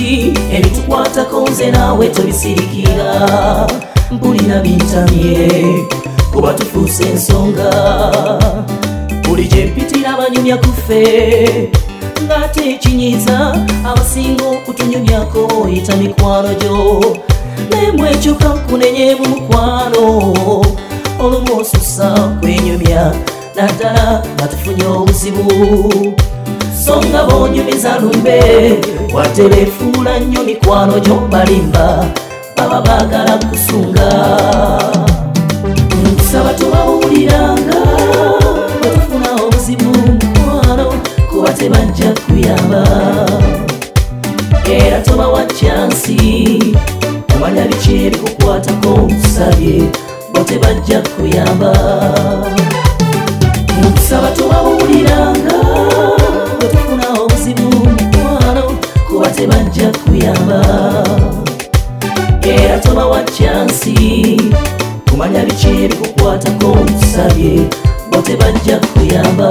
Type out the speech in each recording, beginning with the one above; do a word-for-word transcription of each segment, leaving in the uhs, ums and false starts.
bingi ebitukwatako nze naawe tobisirikira mpulira bintamye kuba tufuuse ensonga buli gye mpitira abanyumya kuffe ng'ate ekinyiiza abasinga okutunyumyako oyita mikwano gyo naye mwekyo kankunenye mu mukwano olumu osusa kwenyumya naddala nga tufunye obuzibu so nga bonyumiza lumbe wadde beefuula nnyo mikwano gy'obalimba baba baagala kusunga nsaba tobawuliranga bwe tufuna obuzibu mukwano kuba tebajja kuyamba era tobawa kyansi omanya biki ebikukwatako okusabye bo tebajja kuyamba nsaba tobawuliranga bwe tufuna obuzibu mukwano kuba tebajja kuyamba era tobawa kyansi kumanya biki ebikukwatako okusabye bo tebajja kuyamba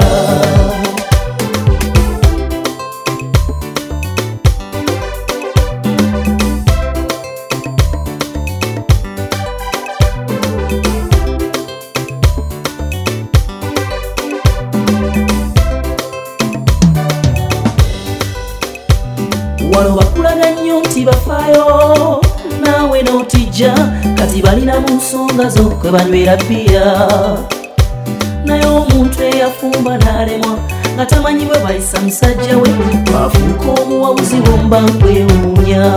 wano bakulaga nnyo nti bafaayo naawe n'otijja kati balina mu nsonga zo kwe banywera bbiya naye omuntu eyafumba n'alemwa nga tamanyi bwe bayisa musajja we bafuuka omuwabuzi bomba nkwewuunya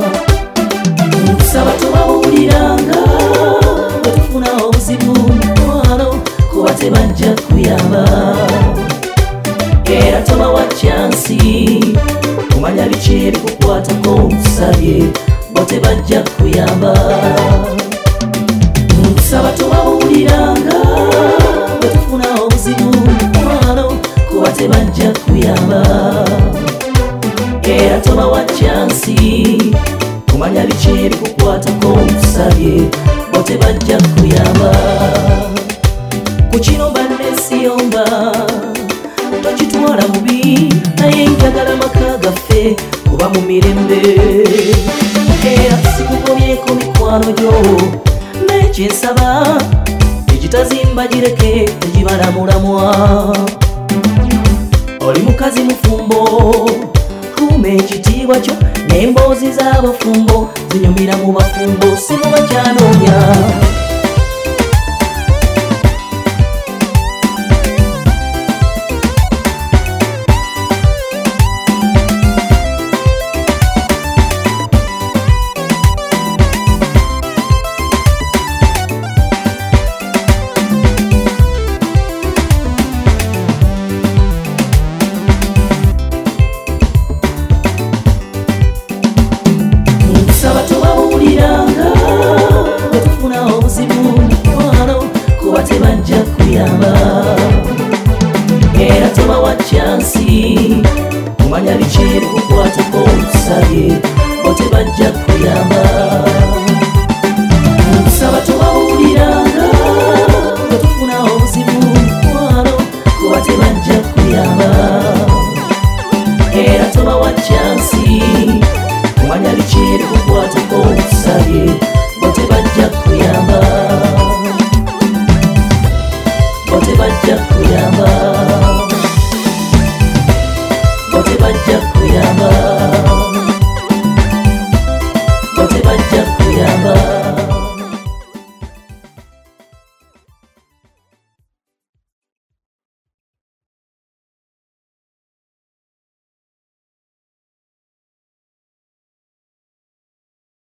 nsaba tobawuliranga bwe tufuna obuzibu mukwano kuba tebajja kuyamba era tobawa kyansi kumanya biki ebikukwatako okusabye bo tebajja kuyamba nsaba tobawuliranga bwe tufuna obuzibu mukwano kuba tebajja kuyamba era tobawa kyansi kumanya biki ebikukwatako okusabye bo tebajja kuyamba ku kino banne siyomba tokitwala mubi naye njagala maka gaffe kuba mu mirembe era sikugobyeko mikwano gyo naye kyensaba egitazimba gireke tegibala mulamwa oli mukazi mufumbo kuuma ekitiibwa kyo n'emboozi z'abafumbo zinyumira mu bafumbo si mu bakyanoonya